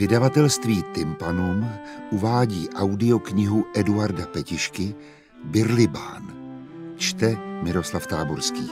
Vydavatelství Tympanum uvádí audioknihu Eduarda Petišky Birlibán. Čte Miroslav Táborský.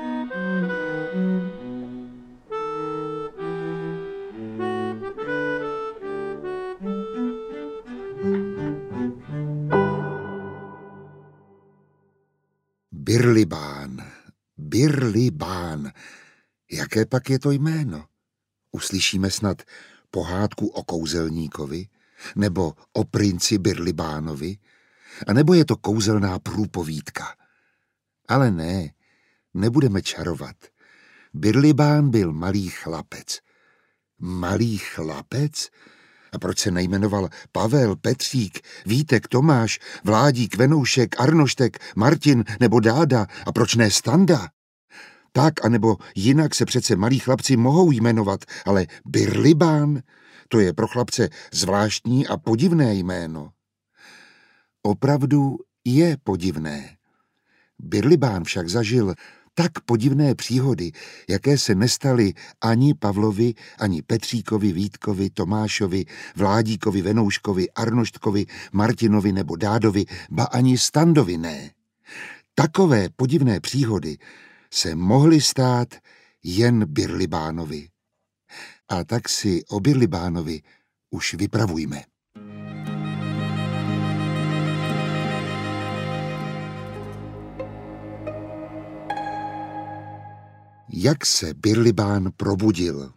Birlibán, Birlibán. Jaké pak je to jméno? Uslyšíme snad pohádku o kouzelníkovi, nebo o princi Birlibánovi, a nebo je to kouzelná průpovídka. Ale ne, nebudeme čarovat. Birlibán byl malý chlapec. Malý chlapec? A proč se nejmenoval Pavel, Petřík, Vítek, Tomáš, Vládík, Venoušek, Arnoštek, Martin nebo Dáda? A proč ne Standa? Tak, anebo jinak se přece malí chlapci mohou jmenovat, ale Birlibán, to je pro chlapce zvláštní a podivné jméno. Opravdu je podivné. Birlibán však zažil tak podivné příhody, jaké se nestaly ani Pavlovi, ani Petříkovi, Vítkovi, Tomášovi, Vládíkovi, Venouškovi, Arnoštkovi, Martinovi nebo Dádovi, ba ani Standovi ne. Takové podivné příhody se mohly stát jen Birlibánovi. A tak si o Birlibánovi už vypravujme. Jak se Birlibán probudil?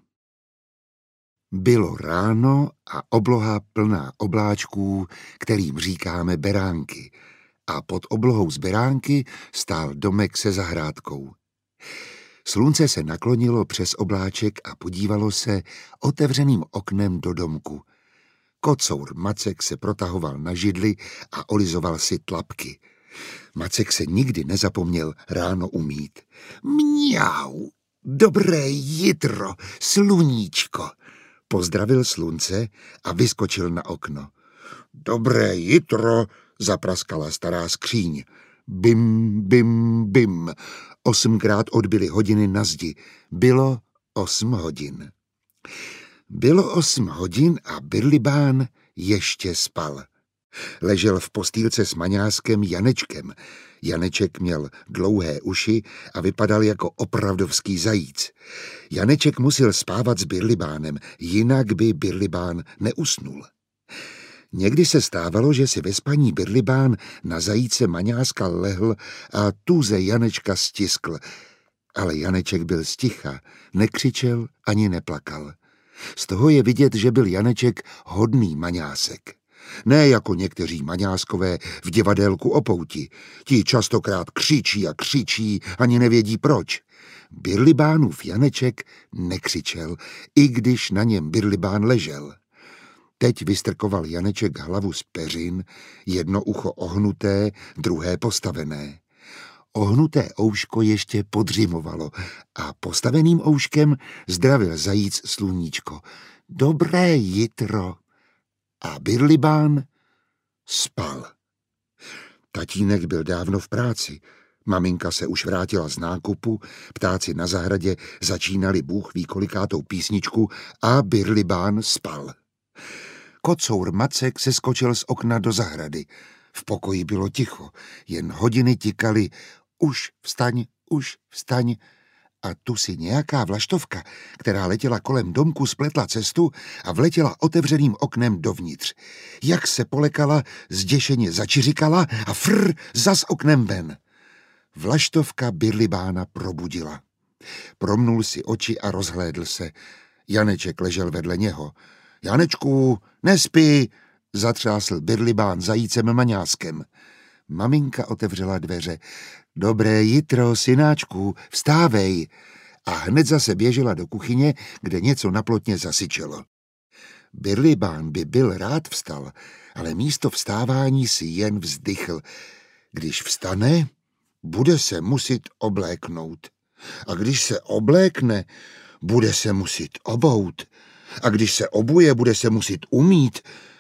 Bylo ráno a obloha plná obláčků, kterým říkáme beránky, a pod oblohou z beránky stál domek se zahrádkou. Slunce se naklonilo přes obláček a podívalo se otevřeným oknem do domku. Kocour Macek se protahoval na židli a olizoval si tlapky. Macek se nikdy nezapomněl ráno umýt. Mňau, dobré jitro, sluníčko, pozdravil slunce a vyskočil na okno. Dobré jitro, zapraskala stará skříň. Bim, bim, bim. 8krát odbyly hodiny na zdi. Bylo 8 hodin. Bylo 8 hodin a Birlibán ještě spal. Ležel v postýlce s maňáskem Janečkem. Janeček měl dlouhé uši a vypadal jako opravdovský zajíc. Janeček musel spávat s Birlibánem, jinak by Birlibán neusnul. Někdy se stávalo, že si ve spaní Birlibán na zajíce maňáska lehl a tuze Janečka stiskl. Ale Janeček byl sticha, nekřičel ani neplakal. Z toho je vidět, že byl Janeček hodný maňásek. Ne jako někteří maňáskové v divadélku o pouti. Ti častokrát křičí a křičí, ani nevědí proč. Birlibánův Janeček nekřičel, i když na něm Birlibán ležel. Teď vystrkoval Janeček hlavu z peřin, jedno ucho ohnuté, druhé postavené. Ohnuté ouško ještě podřimovalo a postaveným ouškem zdravil zajíc sluníčko. Dobré jitro. A Birlibán spal. Tatínek byl dávno v práci. Maminka se už vrátila z nákupu, ptáci na zahradě začínali bůh ví kolikátou písničku a Birlibán spal. Kocour Macek se skočil z okna do zahrady. V pokoji bylo ticho, jen hodiny tikaly. Už vstaň. A tu si nějaká vlaštovka, která letěla kolem domku, spletla cestu a vletěla otevřeným oknem dovnitř. Jak se polekala, zděšeně začiřikala a zas oknem ven. Vlaštovka Birlibána probudila. Promnul si oči a rozhlédl se. Janeček ležel vedle něho. Janečku, nespí, zatřásl Birlibán zajícem maňáskem. Maminka otevřela dveře. Dobré jitro, synáčku, vstávej. A hned zase běžela do kuchyně, kde něco na plotně zasyčelo. Birlibán by byl rád vstal, ale místo vstávání si jen vzdychl. Když vstane, bude se musit obléknout. A když se oblékne, bude se musit obout. A když se obuje, bude se musit umýt.